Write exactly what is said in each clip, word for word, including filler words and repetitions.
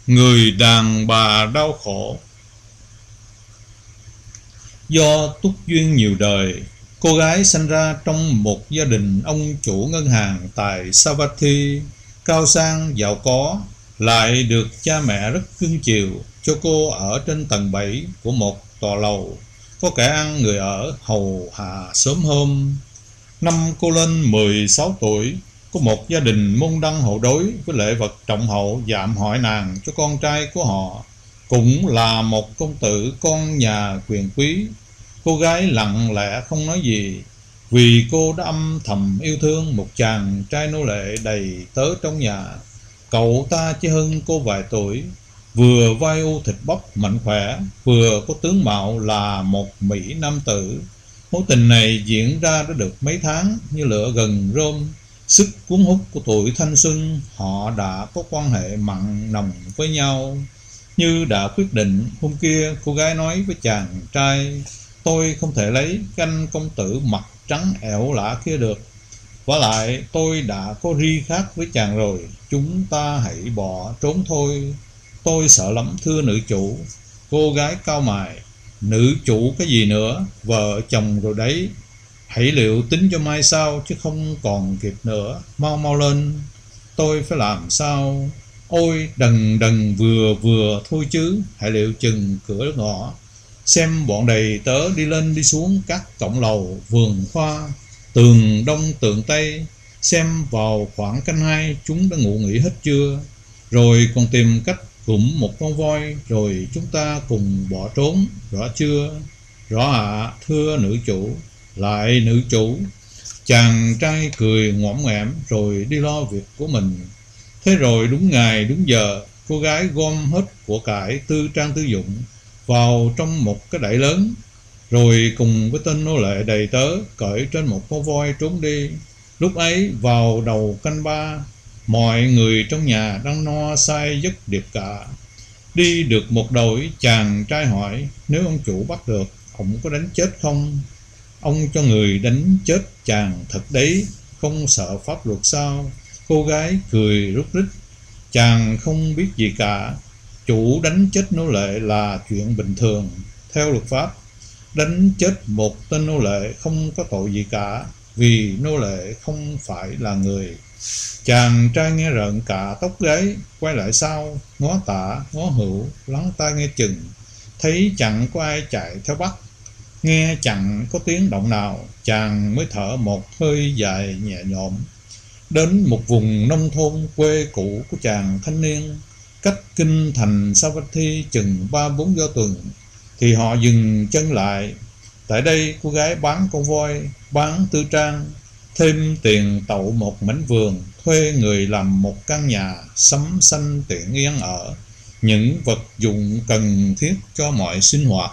Người đàn bà đau khổ. Do túc duyên nhiều đời, cô gái sinh ra trong một gia đình ông chủ ngân hàng tại Savatthi, cao sang giàu có, lại được cha mẹ rất cưng chiều cho cô ở trên tầng bảy của một tòa lầu, có kẻ ăn người ở hầu hạ sớm hôm. Năm cô lên mười sáu tuổi, có một gia đình môn đăng hộ đối với lễ vật trọng hậu dạm hỏi nàng cho con trai của họ, cũng là một công tử con nhà quyền quý. Cô gái lặng lẽ không nói gì, vì cô đã âm thầm yêu thương một chàng trai nô lệ đầy tớ trong nhà. Cậu ta chỉ hơn cô vài tuổi, vừa vai u thịt bắp mạnh khỏe, vừa có tướng mạo là một mỹ nam tử. Mối tình này diễn ra đã được mấy tháng, như lửa gần rơm, sức cuốn hút của tuổi thanh xuân, họ đã có quan hệ mặn nồng với nhau. Như đã quyết định, hôm kia cô gái nói với chàng trai: tôi không thể lấy canh công tử mặt trắng ẻo lả kia được. Vả lại tôi đã có ri khác với chàng rồi, chúng ta hãy bỏ trốn thôi. Tôi sợ lắm thưa nữ chủ. Cô gái cau mày: nữ chủ cái gì nữa, vợ chồng rồi đấy. Hãy liệu tính cho mai sau, chứ không còn kịp nữa. Mau mau lên, tôi phải làm sao? Ôi đần đần vừa vừa thôi chứ. Hãy liệu chừng cửa ngõ, xem bọn đầy tớ đi lên đi xuống các cổng lầu, vườn hoa, tường đông tường tây. Xem vào khoảng canh hai chúng đã ngủ nghỉ hết chưa, rồi còn tìm cách cụm một con voi, rồi chúng ta cùng bỏ trốn, rõ chưa? Rõ ạ, thưa nữ chủ. Lại nữ chủ. Chàng trai cười ngoõm ngẽm rồi đi lo việc của mình. Thế rồi đúng ngày đúng giờ, cô gái gom hết của cải tư trang tư dụng vào trong một cái đẩy lớn, rồi cùng với tên nô lệ đầy tớ cởi trên một con voi trốn đi. Lúc ấy vào đầu canh ba, mọi người trong nhà đang no say giấc điệp cả. Đi được một đội, chàng trai hỏi: nếu ông chủ bắt được, ông có đánh chết không? Ông cho người đánh chết chàng thật đấy, không sợ pháp luật sao? Cô gái cười rút rít: chàng không biết gì cả. Chủ đánh chết nô lệ là chuyện bình thường. Theo luật pháp, đánh chết một tên nô lệ không có tội gì cả, vì nô lệ không phải là người. Chàng trai nghe rợn cả tóc gáy, quay lại sau, ngó tả ngó hữu, lắng tai nghe chừng. Thấy chẳng có ai chạy theo bắt, nghe chẳng có tiếng động nào, chàng mới thở một hơi dài nhẹ nhõm. Đến một vùng nông thôn quê cũ của chàng thanh niên, cách kinh thành Savatthi chừng ba bốn do tuần, thì họ dừng chân lại. Tại đây cô gái bán con voi, bán tư trang, thêm tiền tậu một mảnh vườn, thuê người làm một căn nhà sắm xanh tiện yên ở, những vật dụng cần thiết cho mọi sinh hoạt.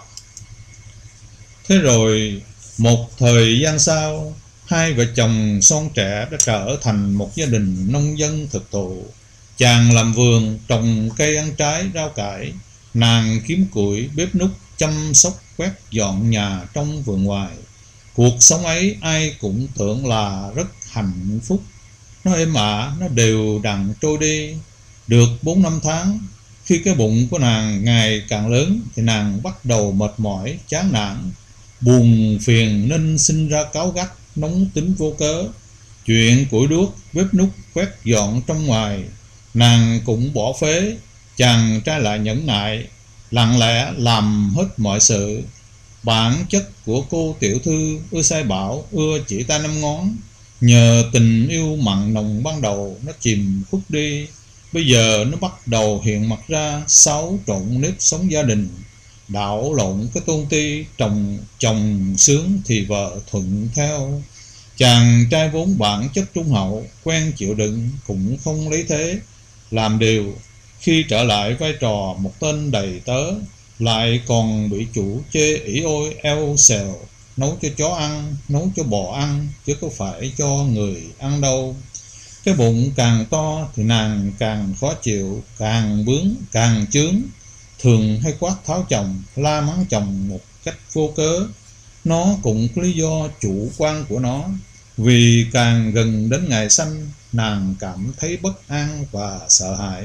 Thế rồi một thời gian sau, hai vợ chồng son trẻ đã trở thành một gia đình nông dân thực thụ. Chàng làm vườn, trồng cây ăn trái, rau cải, nàng kiếm củi, bếp núc, chăm sóc quét dọn nhà trong vườn ngoài. Cuộc sống ấy ai cũng tưởng là rất hạnh phúc. Nó êm ả, nó đều đặn trôi đi. Được bốn năm tháng, khi cái bụng của nàng ngày càng lớn, thì nàng bắt đầu mệt mỏi, chán nản, buồn phiền, nên sinh ra cáu gắt, nóng tính vô cớ. Chuyện củi đuốc, bếp núc, quét dọn trong ngoài, nàng cũng bỏ phế. Chàng trai lại nhẫn nại, lặng lẽ làm hết mọi sự. Bản chất của cô tiểu thư ưa sai bảo, ưa chỉ tay năm ngón. Nhờ tình yêu mặn nồng ban đầu, nó chìm khuất đi. Bây giờ nó bắt đầu hiện mặt ra, xáo trộn nếp sống gia đình, đảo lộn cái tôn ti. Chồng chồng sướng thì vợ thuận theo. Chàng trai vốn bản chất trung hậu, quen chịu đựng, cũng không lấy thế làm điều. Khi trở lại vai trò một tên đầy tớ, lại còn bị chủ chê ỉ ôi eo xèo, nấu cho chó ăn, nấu cho bò ăn, chứ có phải cho người ăn đâu. Cái bụng càng to thì nàng càng khó chịu, càng bướng, càng chướng. Thường hay quát tháo chồng, la mắng chồng một cách vô cớ. Nó cũng có lý do chủ quan của nó. Vì càng gần đến ngày sanh, nàng cảm thấy bất an và sợ hãi.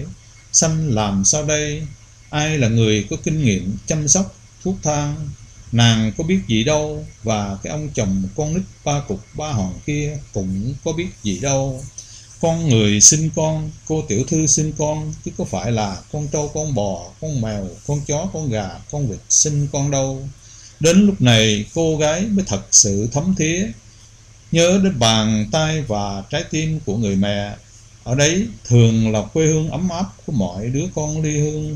Sanh làm sao đây? Ai là người có kinh nghiệm chăm sóc thuốc thang? Nàng có biết gì đâu. Và cái ông chồng con nít ba cục ba hòn kia cũng có biết gì đâu. Con người sinh con, cô tiểu thư sinh con, chứ có phải là con trâu, con bò, con mèo, con chó, con gà, con vịt sinh con đâu. Đến lúc này cô gái mới thật sự thấm thía, nhớ đến bàn tay và trái tim của người mẹ. Ở đấy thường là quê hương ấm áp của mọi đứa con ly hương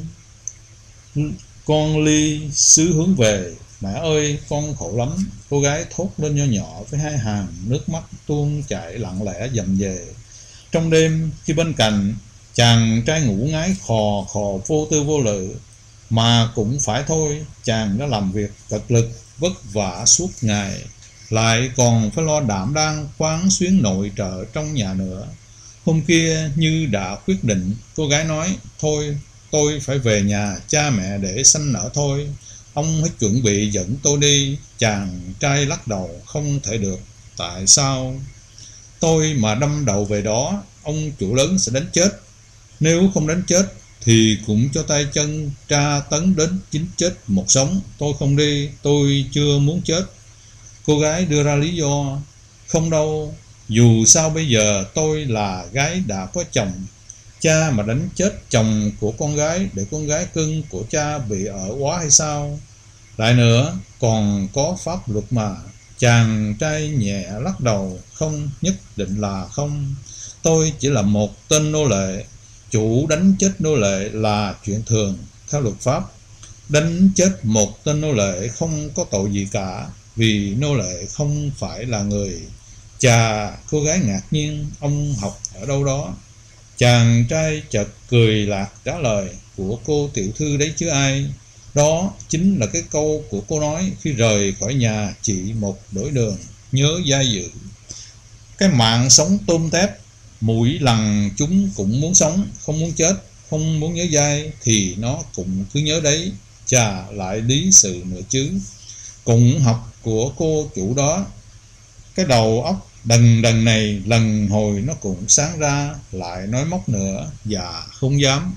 Con ly xứ hướng về. Mẹ ơi, con khổ lắm. Cô gái thốt lên nho nhỏ với hai hàng nước mắt tuôn chảy lặng lẽ dầm về. Trong đêm, khi bên cạnh chàng trai ngủ ngáy khò khò vô tư vô lự, mà cũng phải thôi, chàng đã làm việc cực lực vất vả suốt ngày, lại còn phải lo đảm đang quán xuyến nội trợ trong nhà nữa. Hôm kia như đã quyết định, cô gái nói: thôi, tôi phải về nhà cha mẹ để sanh nở thôi. Ông hãy chuẩn bị dẫn tôi đi. Chàng trai lắc đầu: không thể được. Tại sao? Tôi mà đâm đầu về đó, ông chủ lớn sẽ đánh chết. Nếu không đánh chết thì cũng cho tay chân tra tấn đến chín chết một sống. Tôi không đi, tôi chưa muốn chết. Cô gái đưa ra lý do: không đâu, dù sao bây giờ tôi là gái đã có chồng. Cha mà đánh chết chồng của con gái để con gái cưng của cha bị ở quá hay sao? Lại nữa, còn có pháp luật mà. Chàng trai nhẹ lắc đầu: không, nhất định là không. Tôi chỉ là một tên nô lệ. Chủ đánh chết nô lệ là chuyện thường theo luật pháp. Đánh chết một tên nô lệ không có tội gì cả, vì nô lệ không phải là người. Chà, cô gái ngạc nhiên: ông học ở đâu đó? Chàng trai chợt cười lạc trả lời: của cô tiểu thư đấy chứ ai. Đó chính là cái câu của cô nói khi rời khỏi nhà chỉ một đổi đường. Nhớ dai dự. Cái mạng sống tôm tép, mỗi lần chúng cũng muốn sống, không muốn chết, không muốn nhớ dai, thì nó cũng cứ nhớ đấy. Chà, lại lý sự nữa chứ. Cũng học của cô chủ đó. Cái đầu óc đần đần này lần hồi nó cũng sáng ra, lại nói móc nữa. Dạ không dám.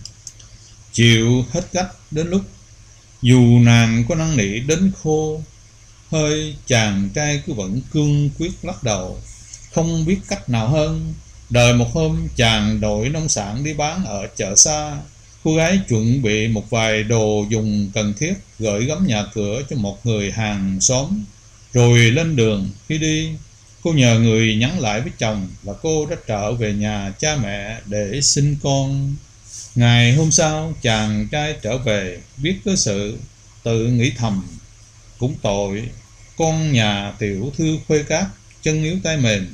Chịu hết cách đến lúc dù nàng có năn nỉ đến khô hơi, chàng trai cứ vẫn cương quyết lắc đầu, không biết cách nào hơn. Đợi một hôm, chàng đội nông sản đi bán ở chợ xa. Cô gái chuẩn bị một vài đồ dùng cần thiết, gửi gắm nhà cửa cho một người hàng xóm. Rồi lên đường. Khi đi, cô nhờ người nhắn lại với chồng là cô đã trở về nhà cha mẹ để sinh con. Ngày hôm sau, chàng trai trở về, biết cớ sự, tự nghĩ thầm: cũng tội, con nhà tiểu thư Khuê Cát chân yếu tay mềm,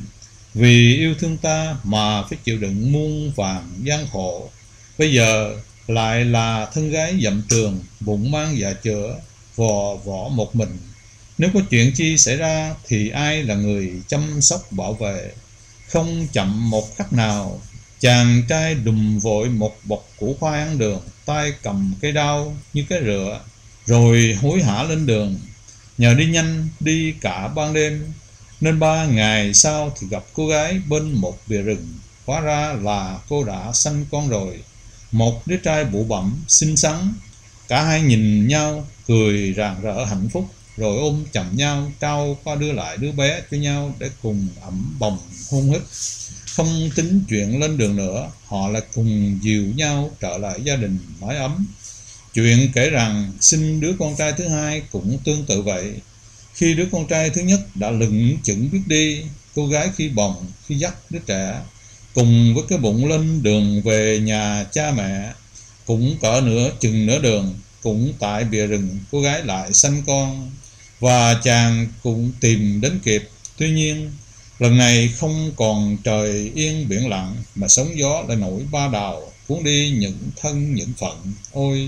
vì yêu thương ta mà phải chịu đựng muôn vàn gian khổ. Bây giờ lại là thân gái dặm trường, bụng mang dạ chữa, vò võ một mình. Nếu có chuyện chi xảy ra thì ai là người chăm sóc bảo vệ? Không chậm một khắc nào, chàng trai đùm vội một bọc củ khoai ăn đường, tay cầm cây đao như cái rựa, rồi hối hả lên đường. Nhờ đi nhanh, đi cả ban đêm, nên ba ngày sau thì gặp cô gái bên một bìa rừng. Hóa ra là cô đã sanh con rồi, một đứa trai bụ bặm xinh xắn. Cả hai nhìn nhau cười rạng rỡ hạnh phúc, rồi ôm chầm nhau, trao qua đưa lại đứa bé cho nhau để cùng ẩm bồng hôn hít. Không tính chuyện lên đường nữa, họ lại cùng dìu nhau trở lại gia đình mái ấm. Chuyện kể rằng sinh đứa con trai thứ hai cũng tương tự vậy. Khi đứa con trai thứ nhất đã lững chững biết đi, cô gái khi bồng, khi dắt đứa trẻ cùng với cái bụng lên đường về nhà cha mẹ. Cũng cỡ nửa chừng nửa đường, cũng tại bìa rừng, cô gái lại sanh con, và chàng cũng tìm đến kịp. Tuy nhiên lần này không còn trời yên biển lặng, mà sóng gió lại nổi ba đào, cuốn đi những thân những phận. Ôi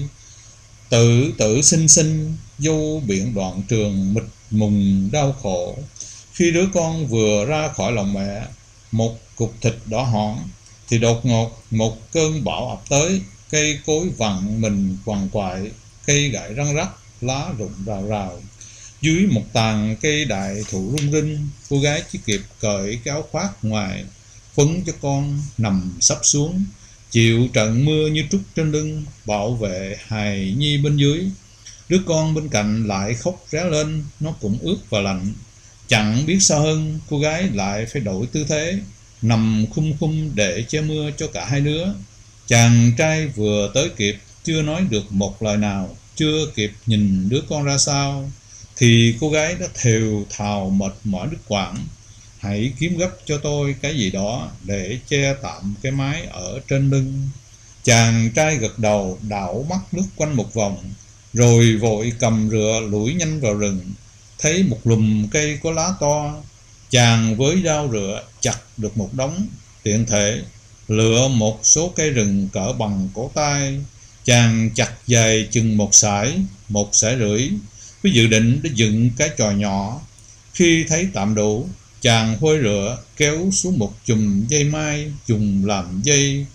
tự tử sinh sinh, vô biển đoạn trường, mịt mùng đau khổ. Khi đứa con vừa ra khỏi lòng mẹ, một cục thịt đỏ hỏn, thì đột ngột một cơn bão ập tới. Cây cối vặn mình quằn quại, cây gãy răng rắc, lá rụng rào rào. Dưới một tàn cây đại thụ rung rinh, cô gái chỉ kịp cởi cái áo khoác ngoài, phấn cho con nằm sắp xuống. chịu trận mưa như trút trên lưng, bảo vệ hài nhi bên dưới. Đứa con bên cạnh lại khóc réo lên, nó cũng ướt và lạnh. Chẳng biết sao hơn, cô gái lại phải đổi tư thế, nằm khum khum để che mưa cho cả hai đứa. Chàng trai vừa tới kịp, chưa nói được một lời nào, chưa kịp nhìn đứa con ra sao, thì cô gái đã thều thào mệt mỏi đứt quãng. Hãy kiếm gấp cho tôi cái gì đó để che tạm cái mái ở trên lưng. Chàng trai gật đầu, đảo mắt lướt quanh một vòng, rồi vội cầm rựa lủi nhanh vào rừng. Thấy một lùm cây có lá to, chàng với dao rựa chặt được một đống, tiện thể lựa một số cây rừng cỡ bằng cổ tay. Chàng chặt dài chừng một sải, một sải rưỡi, với dự định để dựng cái chòi nhỏ. Khi thấy tạm đủ, chàng hôi rựa kéo xuống một chùm dây mai dùng làm dây,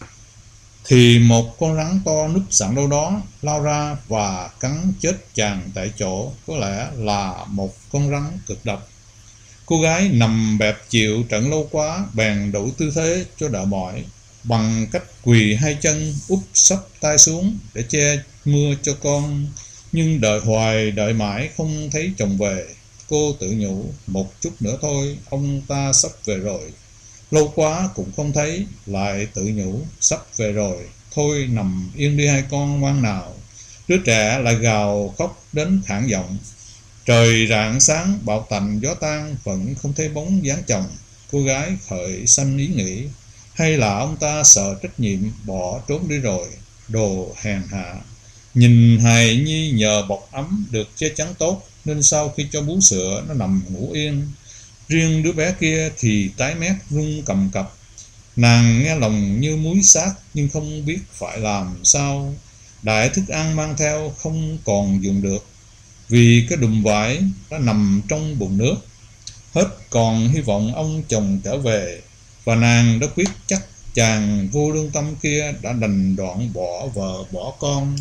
thì một con rắn to núp sẵn đâu đó lao ra và cắn chết chàng tại chỗ. Có lẽ là một con rắn cực độc. Cô gái nằm bẹp chịu trận lâu quá, bèn đổi tư thế cho đỡ mỏi, bằng cách quỳ hai chân úp sấp tay xuống để che mưa cho con. Nhưng đợi hoài đợi mãi không thấy chồng về. Cô tự nhủ, một chút nữa thôi, ông ta sắp về rồi. Lâu quá cũng không thấy, lại tự nhủ, sắp về rồi, thôi nằm yên đi hai con ngoan nào. Đứa trẻ lại gào khóc đến khản giọng. Trời rạng sáng, bão tạnh gió tan, vẫn không thấy bóng dáng chồng. Cô gái khởi sanh ý nghĩ, hay là ông ta sợ trách nhiệm bỏ trốn đi rồi, đồ hèn hạ. Nhìn hài nhi nhờ bọc ấm được che chắn tốt, nên sau khi cho bú sữa nó nằm ngủ yên. Riêng đứa bé kia thì tái mét run cầm cập. Nàng nghe lòng như muối xác, nhưng không biết phải làm sao. Đại thức ăn mang theo không còn dùng được, vì cái đùm vải đã nằm trong bùn nước. Hết còn hy vọng ông chồng trở về, và nàng đã quyết chắc chàng vô lương tâm kia đã đành đoạn bỏ vợ bỏ con.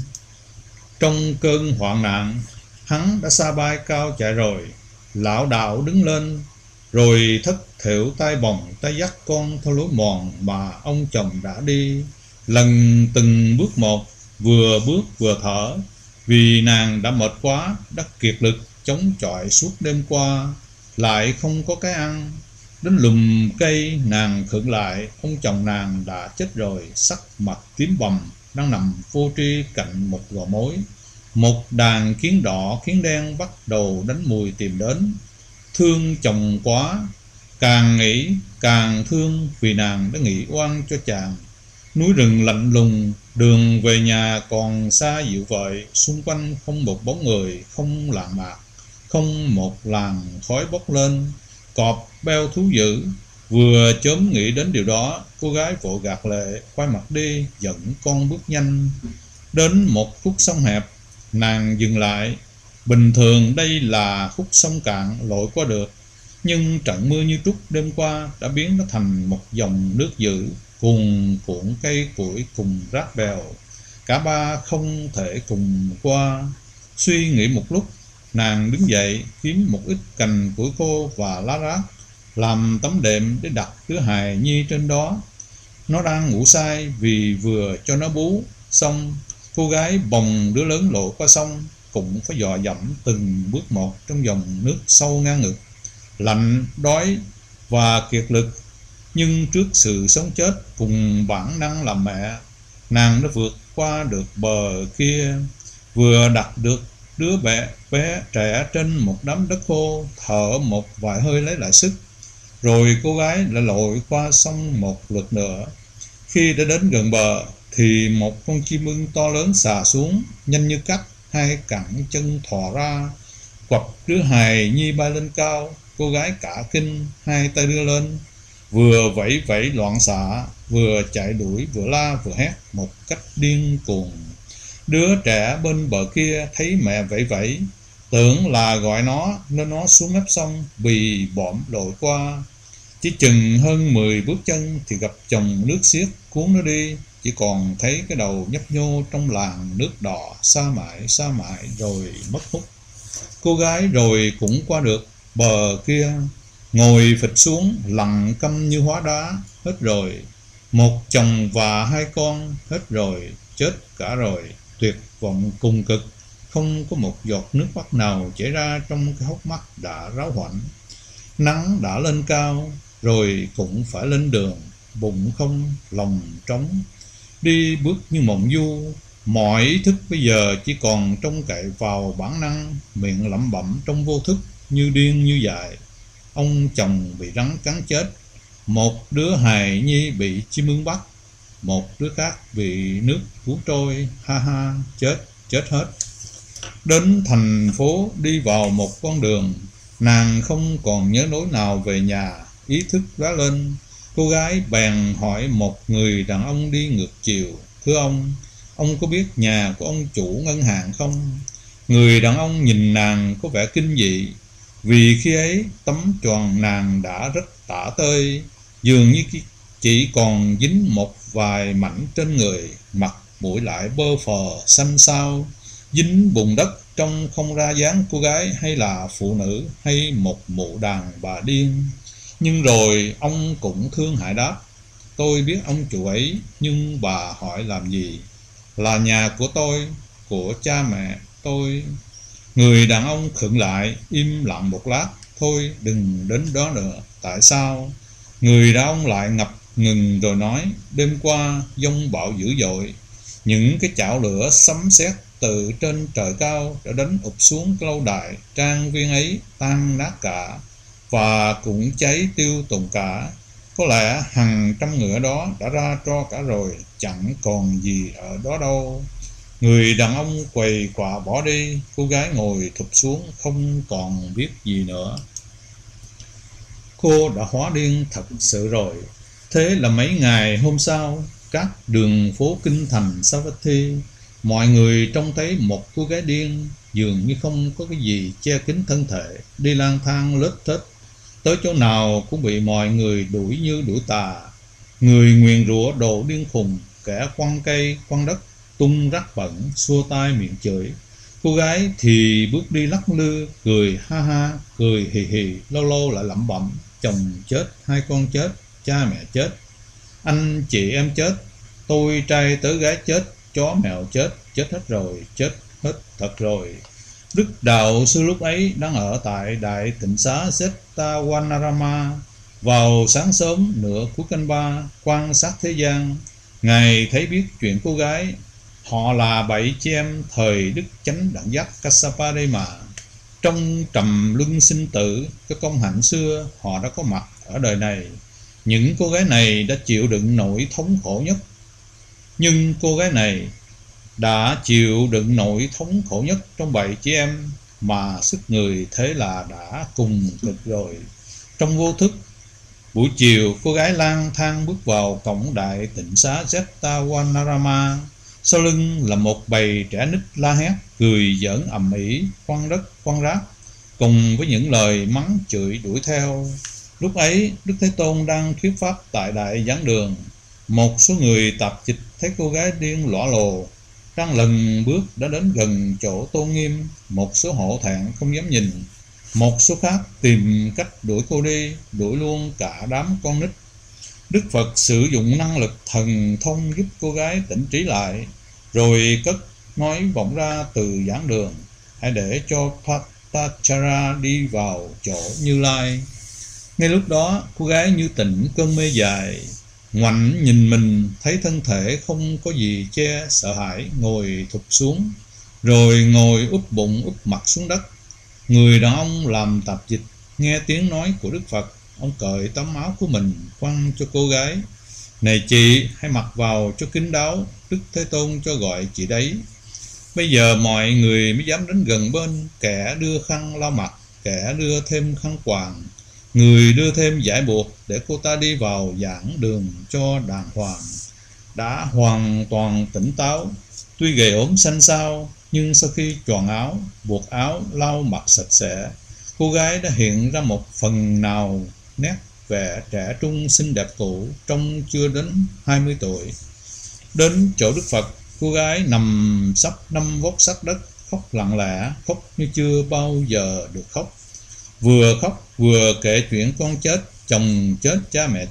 Trong cơn hoạn nạn, hắn đã sa bay cao chạy rồi, lão đạo đứng lên, rồi thất thểu tay bồng tay dắt con theo lối mòn mà ông chồng đã đi. Lần từng bước một, vừa bước vừa thở, vì nàng đã mệt quá, đã kiệt lực chống chọi suốt đêm qua, lại không có cái ăn. Đến lùm cây nàng khựng lại, ông chồng nàng đã chết rồi, sắc mặt tím bầm, đang nằm vô tri cạnh một gò mối. Một đàn kiến đỏ kiến đen bắt đầu đánh mùi tìm đến. Thương chồng quá, càng nghĩ càng thương, vì nàng đã nghĩ oan cho chàng. Núi rừng lạnh lùng, đường về nhà còn xa dịu vợi, xung quanh không một bóng người, không làng mạc, không một làn khói bốc lên. Cọp beo thú dữ. Vừa chớm nghĩ đến điều đó, cô gái vội gạt lệ, quay mặt đi, dẫn con bước nhanh. Đến một khúc sông hẹp, nàng dừng lại. Bình thường đây là khúc sông cạn lội qua được, nhưng trận mưa như trút đêm qua đã biến nó thành một dòng nước dữ, cuồn cuộn cây củi cùng rác bèo. Cả ba không thể cùng qua. Suy nghĩ một lúc, nàng đứng dậy kiếm một ít cành củi khô và lá rác, làm tấm đệm để đặt đứa hài nhi trên đó. Nó đang ngủ say vì vừa cho nó bú xong. Cô gái bồng đứa lớn lội qua sông, cũng phải dò dẫm từng bước một trong dòng nước sâu ngang ngực, lạnh, đói và kiệt lực. Nhưng trước sự sống chết cùng bản năng làm mẹ, nàng đã vượt qua được bờ kia. Vừa đặt được đứa bé, bé trẻ trên một đám đất khô, thở một vài hơi lấy lại sức, rồi cô gái lại lội qua sông một lượt nữa. Khi đã đến gần bờ thì một con chim ưng to lớn xà xuống, nhanh như cắt, hai cẳng chân thò ra, quặp đứa hài nhi bay lên cao. Cô gái cả kinh, hai tay đưa lên, vừa vẫy vẫy loạn xạ, vừa chạy đuổi vừa la vừa hét một cách điên cuồng. Đứa trẻ bên bờ kia thấy mẹ vẫy vẫy, tưởng là gọi nó nên nó xuống mép sông bì bõm lội qua. Chỉ chừng hơn mười bước chân thì gặp chồng nước xiết cuốn nó đi, chỉ còn thấy cái đầu nhấp nhô trong làn nước đỏ, xa mãi xa mãi rồi mất hút. Cô gái rồi cũng qua được bờ kia, ngồi phịch xuống lặng câm như hóa đá. Hết rồi, Một chồng và hai con hết rồi, chết cả rồi, tuyệt vọng cùng cực. Không có một giọt nước mắt nào chảy ra trong cái hốc mắt đã ráo hoảnh. Nắng đã lên cao, rồi cũng phải lên đường. Bụng không, lòng trống, đi bước như mộng du. Mọi ý thức bây giờ chỉ còn trông cậy vào bản năng, miệng lẩm bẩm trong vô thức, như điên như dại. Ông chồng bị rắn cắn chết, một đứa hài nhi bị chim ưng bắt, một đứa khác bị nước cuốn trôi, ha ha, chết, chết hết. Đến thành phố, đi vào một con đường, nàng không còn nhớ nỗi nào về nhà. Ý thức lóe lên, cô gái bèn hỏi một người đàn ông đi ngược chiều: thưa ông, ông có biết nhà của ông chủ ngân hàng không? Người đàn ông nhìn nàng có vẻ kinh dị, vì khi ấy tấm choàng nàng đã rất tả tơi, dường như chỉ còn dính một vài mảnh trên người. Mặt mũi lại bơ phờ xanh xao, dính bùn đất, trông không ra dáng cô gái hay là phụ nữ hay một mụ đàn bà điên. Nhưng rồi ông cũng thương hại đáp: tôi biết ông chủ ấy, nhưng bà hỏi làm gì? Là nhà của tôi, của cha mẹ tôi. Người đàn ông khựng lại, im lặng một lát: thôi đừng đến đó nữa. Tại sao? Người đàn ông lại ngập ngừng rồi nói: đêm qua giông bão dữ dội, những cái chảo lửa sấm sét từ trên trời cao đã đánh ụp xuống cái lâu đài trang viên ấy, tan nát cả, và cũng cháy tiêu tùng cả. Có lẽ hàng trăm người ở đó đã ra tro cả rồi, chẳng còn gì ở đó đâu. Người đàn ông quầy quạ bỏ đi, cô gái ngồi thụp xuống, không còn biết gì nữa. Cô đã hóa điên thật sự rồi. Thế là mấy ngày hôm sau, các đường phố kinh thành Savatthi, mọi người trông thấy một cô gái điên, dường như không có cái gì che kín thân thể, đi lang thang lết thết, tới chỗ nào cũng bị mọi người đuổi như đuổi tà. Người nguyền rủa đồ điên khùng, kẻ quăng cây quăng đất, tung rác bẩn, xua tay miệng chửi. Cô gái thì bước đi lắc lư, cười ha ha, cười hì hì, lâu lâu lại lẩm bẩm: chồng chết, hai con chết, cha mẹ chết, anh chị em chết, tôi trai tớ gái chết, chó mèo chết, chết hết rồi, chết hết thật rồi. Đức đạo sư lúc ấy đang ở tại đại tịnh xá Jetawanarama. Vào sáng sớm nửa cuối canh ba, quan sát thế gian, ngài thấy biết chuyện cô gái. Họ là bảy chị em thời Đức Chánh Đẳng Giác Kassapa đây mà. Trong trầm luân sinh tử, cái công hạnh xưa, họ đã có mặt ở đời này. Những cô gái này đã chịu đựng nỗi thống khổ nhất. Nhưng cô gái này đã chịu đựng nỗi thống khổ nhất trong bảy chị em, mà sức người thế là đã cùng cực rồi. Trong vô thức, buổi chiều cô gái lang thang bước vào cổng đại tịnh xá Jetawanarama. Sau lưng là một bầy trẻ nít la hét, cười giỡn ầm ĩ, quăng đất quăng rác, cùng với những lời mắng chửi đuổi theo. Lúc ấy Đức Thế Tôn đang thuyết pháp tại đại giảng đường. Một số người tạp dịch thấy cô gái điên lõa lồ đang lần bước đã đến gần chỗ tôn nghiêm. Một số hổ thẹn không dám nhìn, một số khác tìm cách đuổi cô đi, đuổi luôn cả đám con nít. Đức Phật sử dụng năng lực thần thông giúp cô gái tỉnh trí lại, rồi cất nói vọng ra từ giảng đường: hãy để cho Patachara đi vào chỗ Như Lai. Ngay lúc đó, cô gái như tỉnh cơn mê dài, ngoảnh nhìn mình, thấy thân thể không có gì che, sợ hãi, ngồi thụp xuống, rồi ngồi úp bụng úp mặt xuống đất. Người đàn ông làm tạp dịch nghe tiếng nói của Đức Phật, ông cởi tấm áo của mình quăng cho cô gái: này chị, hãy mặc vào cho kín đáo, Đức Thế Tôn cho gọi chị đấy. Bây giờ mọi người mới dám đến gần bên, kẻ đưa khăn lau mặt, kẻ đưa thêm khăn quàng, người đưa thêm giải buộc để cô ta đi vào giảng đường cho đàng hoàng. Đã hoàn toàn tỉnh táo, tuy gầy ốm xanh xao, nhưng sau khi choàng áo, buộc áo, lau mặt sạch sẽ, cô gái đã hiện ra một phần nào nét vẻ trẻ trung xinh đẹp cũ, trông chưa đến hai mươi tuổi. Đến chỗ Đức Phật, cô gái nằm sắp năm vóc sát đất, khóc lặng lẽ, khóc như chưa bao giờ được khóc. Vừa khóc vừa kể chuyện con chết, chồng chết, cha mẹ chết,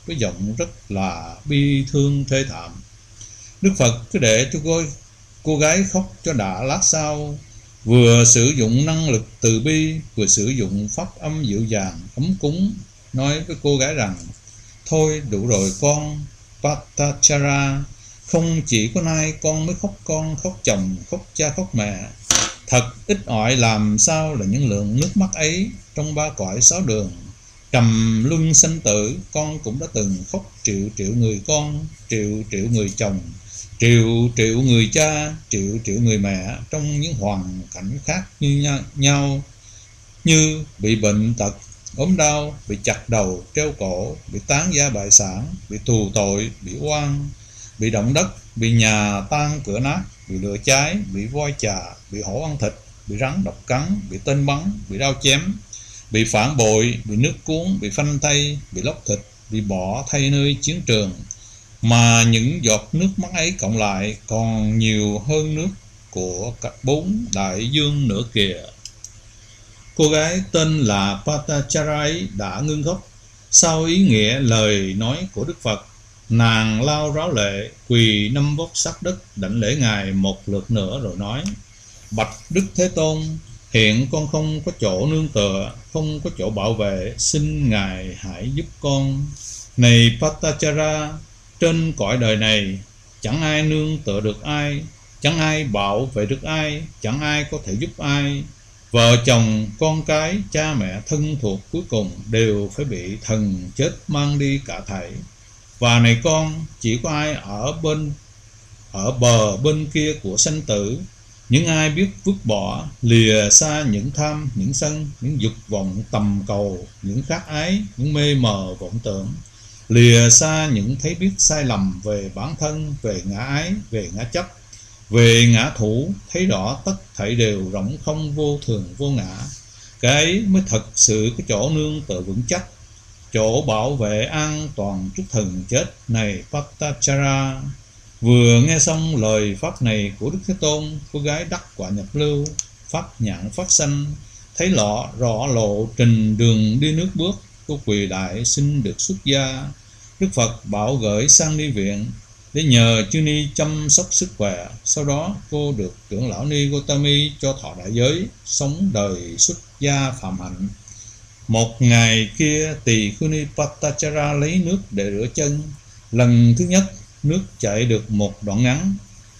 với giọng rất là bi thương thê thảm. Đức Phật cứ để cho cô, cô gái khóc cho đã, lát sau vừa sử dụng năng lực từ bi, vừa sử dụng pháp âm dịu dàng ấm cúng, nói với cô gái rằng: thôi đủ rồi con Patachara, không chỉ có nay con mới khóc, con khóc chồng, khóc cha, khóc mẹ. Thật ít ỏi làm sao là những lượng nước mắt ấy. Trong ba cõi sáu đường trầm luân sanh tử, con cũng đã từng khóc triệu triệu người con, triệu triệu người chồng, triệu triệu người cha, triệu triệu người mẹ, trong những hoàn cảnh khác như nhau, như bị bệnh tật, ốm đau, bị chặt đầu, treo cổ, bị tán gia bại sản, bị tù tội, bị oan, bị động đất, bị nhà tan cửa nát, bị lửa cháy, bị voi chà, bị hổ ăn thịt, bị rắn độc cắn, bị tên bắn, bị đao chém, bị phản bội, bị nước cuốn, bị phanh thây, bị lóc thịt, bị bỏ thay nơi chiến trường. Mà những giọt nước mắt ấy cộng lại còn nhiều hơn nước của cả bốn đại dương nữa kìa. Cô gái tên là Patachara ấy đã ngưng khóc. Sau ý nghĩa lời nói của Đức Phật, nàng lau ráo lệ, quỳ năm vóc sát đất đảnh lễ Ngài một lượt nữa rồi nói: bạch Đức Thế Tôn, hiện con không có chỗ nương tựa, không có chỗ bảo vệ, xin Ngài hãy giúp con. Này Patachara, trên cõi đời này chẳng ai nương tựa được ai, chẳng ai bảo vệ được ai, chẳng ai có thể giúp ai. Vợ chồng, con cái, cha mẹ thân thuộc cuối cùng đều phải bị thần chết mang đi cả thảy. Và này con, chỉ có ai ở bên ở bờ bên kia của sanh tử, những ai biết vứt bỏ, lìa xa những tham, những sân, những dục vọng tầm cầu, những khát ái, những mê mờ vọng tưởng, lìa xa những thấy biết sai lầm về bản thân, về ngã ái, về ngã chấp, về ngã thủ, thấy rõ tất thảy đều rỗng không, vô thường vô ngã. Cái ấy mới thật sự có chỗ nương tựa vững chắc, chỗ bảo vệ an toàn trước thần chết. Này Patachara, vừa nghe xong lời pháp này của Đức Thế Tôn, cô gái đắc quả nhập lưu, pháp nhãn phát sanh, thấy lọ rõ lộ trình đường đi nước bước. Cô quỳ đại xin được xuất gia. Đức Phật bảo gửi sang ni viện để nhờ chư ni chăm sóc sức khỏe. Sau đó cô được trưởng lão ni Gotami cho thọ đại giới, sống đời xuất gia phạm hạnh. Một ngày kia, tỳ khưu ni Patachara lấy nước để rửa chân. Lần thứ nhất, nước chảy được một đoạn ngắn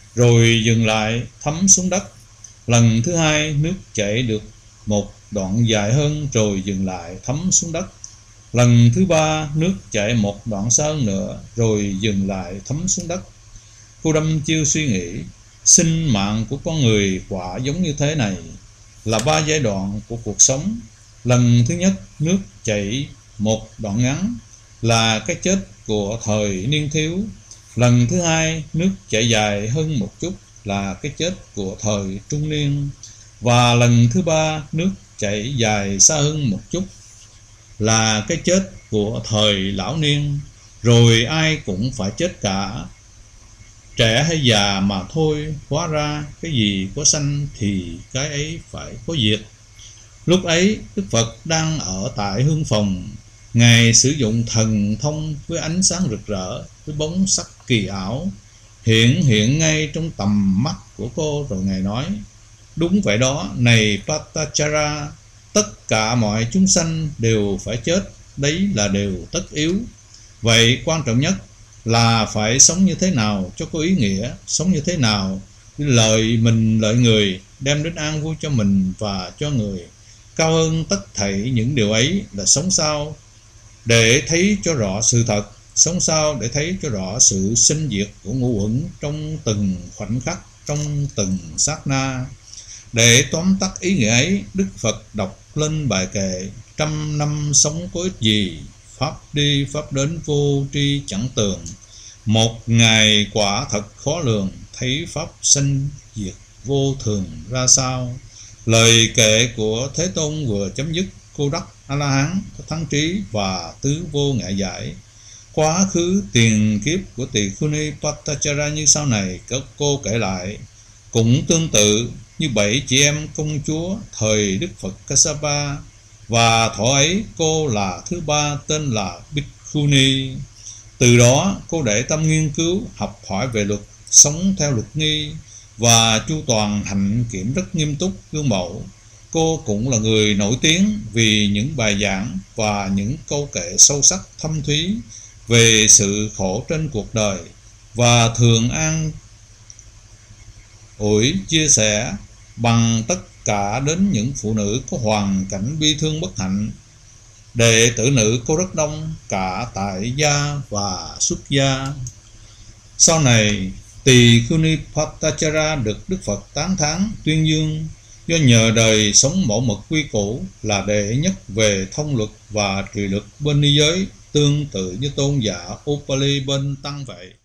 rồi dừng lại thấm xuống đất. Lần thứ hai, nước chảy được một đoạn dài hơn rồi dừng lại thấm xuống đất. Lần thứ ba, nước chảy một đoạn xa hơn nữa rồi dừng lại thấm xuống đất. Cô đâm chiêu suy nghĩ, sinh mạng của con người quả giống như thế này, là ba giai đoạn của cuộc sống. Lần thứ nhất, nước chảy một đoạn ngắn là cái chết của thời niên thiếu. Lần thứ hai, nước chảy dài hơn một chút là cái chết của thời trung niên. Và lần thứ ba, nước chảy dài xa hơn một chút là cái chết của thời lão niên. Rồi ai cũng phải chết cả, trẻ hay già mà thôi. Hóa ra cái gì có sanh thì cái ấy phải có diệt. Lúc ấy Đức Phật đang ở tại hương phòng. Ngài sử dụng thần thông với ánh sáng rực rỡ, với bóng sắc kỳ ảo, hiện hiện ngay trong tầm mắt của cô. Rồi Ngài nói: đúng vậy đó, này Patachara, tất cả mọi chúng sanh đều phải chết, đấy là điều tất yếu. Vậy quan trọng nhất là phải sống như thế nào cho có ý nghĩa, sống như thế nào lợi mình lợi người, đem đến an vui cho mình và cho người. Cao hơn tất thảy những điều ấy là sống sao để thấy cho rõ sự thật, sống sao để thấy cho rõ sự sinh diệt của ngũ uẩn trong từng khoảnh khắc, trong từng sát na. Để tóm tắt ý nghĩa ấy, Đức Phật đọc lên bài kệ: trăm năm sống có ích gì, pháp đi pháp đến vô tri chẳng tường. Một ngày quả thật khó lường, thấy pháp sanh diệt vô thường ra sao. Lời kệ của Thế Tôn vừa chấm dứt, cô đắc A-la-hán có thắng trí và tứ vô ngại giải. Quá khứ tiền kiếp của tỳ khưu ni Patachara như sau này cô kể lại, cũng tương tự như bảy chị em công chúa thời Đức Phật Kassapa. Và thuở ấy cô là thứ ba tên là Bhikkhuni. Từ đó cô để tâm nghiên cứu, học hỏi về luật, sống theo luật nghi, và chu toàn hạnh kiểm rất nghiêm túc, gương mẫu. Cô cũng là người nổi tiếng vì những bài giảng và những câu kệ sâu sắc thâm thúy về sự khổ trên cuộc đời, và thường an ủi chia sẻ bằng tất cả đến những phụ nữ có hoàn cảnh bi thương bất hạnh. Đệ tử nữ cô rất đông, cả tại gia và xuất gia. Sau này, Tỳ Khưu Ni Bhattacharya được Đức Phật tán thán tuyên dương do nhờ đời sống mẫu mực quy củ, là đệ nhất về thông luật và trì luật bên ni giới, tương tự như tôn giả Upali bên tăng vậy.